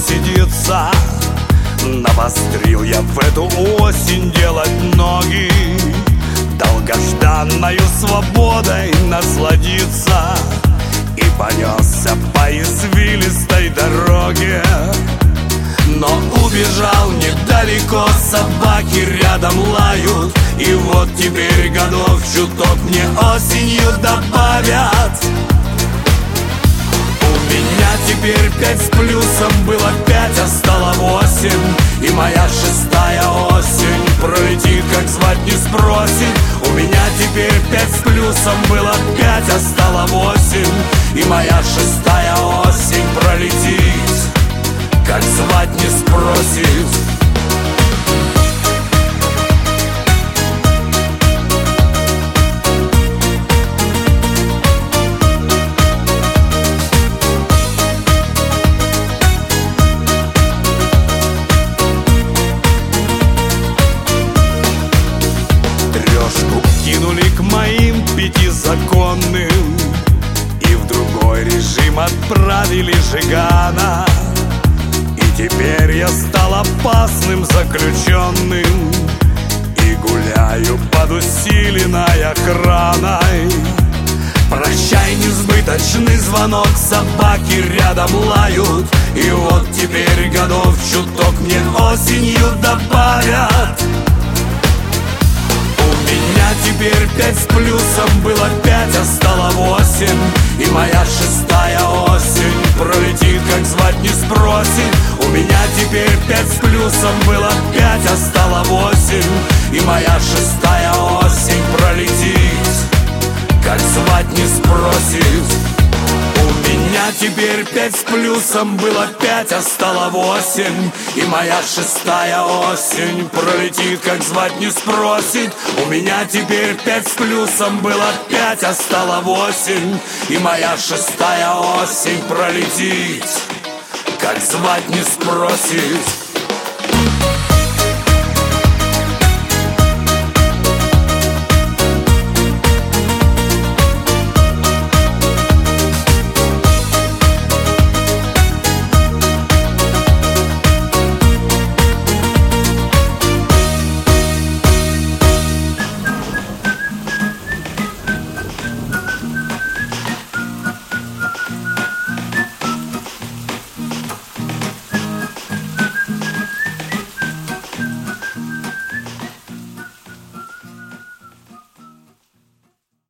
сидится. Навострил я в эту осень делать ноги, долгожданною свободой насладиться. И понесся по извилистой дороге, но убежал недалеко, собаки рядом лают. И вот теперь годов чуток мне осенью добавят. У меня теперь 5 с плюсом, было 5, а стало 8. И моя 6-я осень пролетит, как звать не спросит. У меня теперь 5 с плюсом, было 5, а стало 8. И моя 6-я осень пролетит, как звать не спросит. Кинули к моим 5 законным, и в другой режим отправили Жигана. И теперь я стал опасным заключенным и гуляю под усиленной охраной. Прощай, несбыточный звонок, собаки рядом лают. И вот теперь годов чуток мне осенью добавят. У меня теперь 5 с плюсом, было 5, а стало 8. И моя 6-я осень пролетит, как звать не спросит. У меня теперь 5 с плюсом, было 5, а стало 8. И моя 6-я осень пролетит, как звать не спросит. У меня теперь 5 с плюсом, было 5, а стало 8. И моя 6-я осень пролетит, как звать не спросит. У меня теперь 5 с плюсом, было 5, а стало 8. И моя 6-я осень пролетит, как звать не спросит.